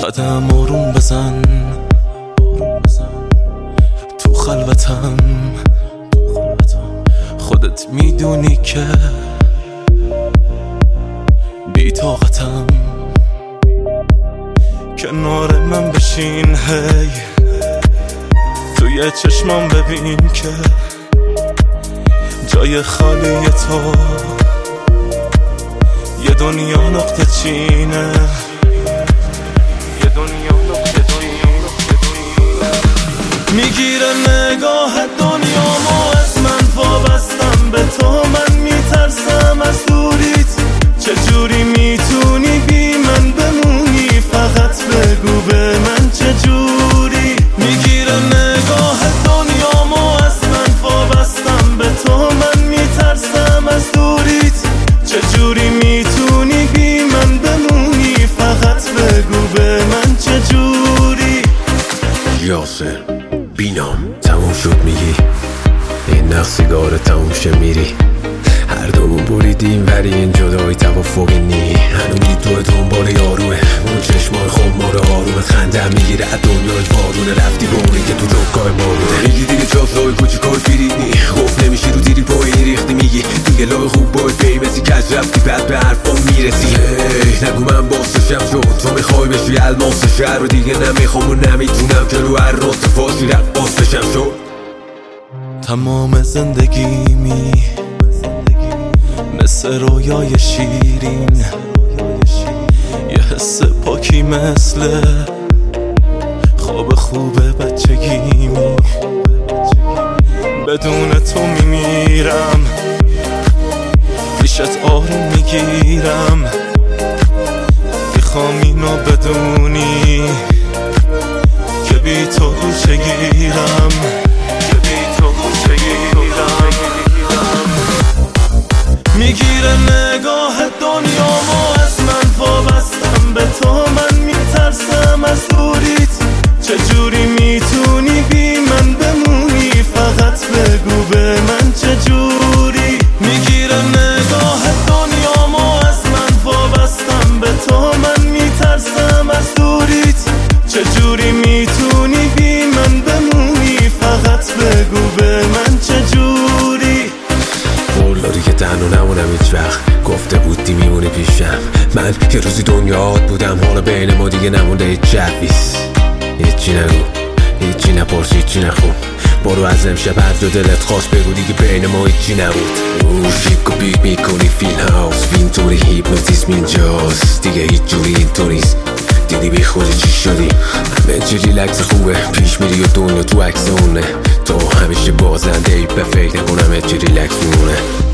قدم آروم بزن تو خلوتم، خودت میدونی که بی طاقتم. کنار من بشین هی، توی چشمام ببین که جای خالی تو یه دنیا نقطه چینه، یه دنیا نقطه چینه. میگیره نگاه دنیامو از من، وابستم به تو، من میترسم از دوریت. چجوری میتونی بی من بمونی؟ فقط بگو به من چجوری. میگیره نگاه دنیامو از من، وابستم به تو، من میترسم از دوریت. چجوری میتونی بی من بمونی؟ فقط بگو به من چجوری. یاسر بینام تموم شد میگی، این نقص سیگار تموم شه میری. هر دومون بریدیم ولی این جدایی توافقی نی. هنوزی تو دنبال یاروه، اون چشمای خمار آرومت خنده میگیره از دنیای وارونه. رفتی به اونی که تو جوکای ما بوده، میگی دیگه چاپلای کوچیکای فریدنی. گفت نمیشی رو دیری پایی ریختی، میگی دیگه لای خوب باید بیمسی کج رفتی بعد به حرفام میرسی. نگو من باسشم شد تو میخوای بشی الماس شهر رو، دیگه نمیخوام و نمیتونم که رو هر رات فاسی رقاص بشم شد. تمام زندگیمی مثل رویای شیرین، یه حس پاکی مثل خواب خوب بچگیمی. بدون تو میمیرم، پیشت آروم میگیرم. میخوام اینو بدونی که بی تو چگیرم، که بی تو چگیرم. میگیره نگاه دنیامو از من، وابستم به تو، من میترسم از دوریت. چجوری میتونی بی من بمونی؟ فقط بگو به من چجوری. میگیره نگاه دنیامو از من، وابستم به تو، من میترسم از دوریت. چجوری میتونی بی من بمونی؟ فقط بگو به من چجوری. قول که تنها نمونم هیچ وقت، گفته بودی میمونی پیشم. من یه روزی دنیات بودم، حالا بین ما دیگه نمونده هیچ جویز. هیچی نگو، هیچی نپرس، هیچی نخون. برو از امشب هر جا دلت خواست بگو، دیگه بین ما هیچی نبود. شیک و بیگ میکنی فیل هاوس، اینطوری هیپنوتیسم اینجاست، دیگه هیچ جوری اینطوریست. دیدی بی خودی چی شدی؟ همه چی ریلکس خوبه، پیش میری و دنیا تو عکس اونه. تو همیشه بازنده ای، به فکر نکنم همه چی ریلکس میمونه.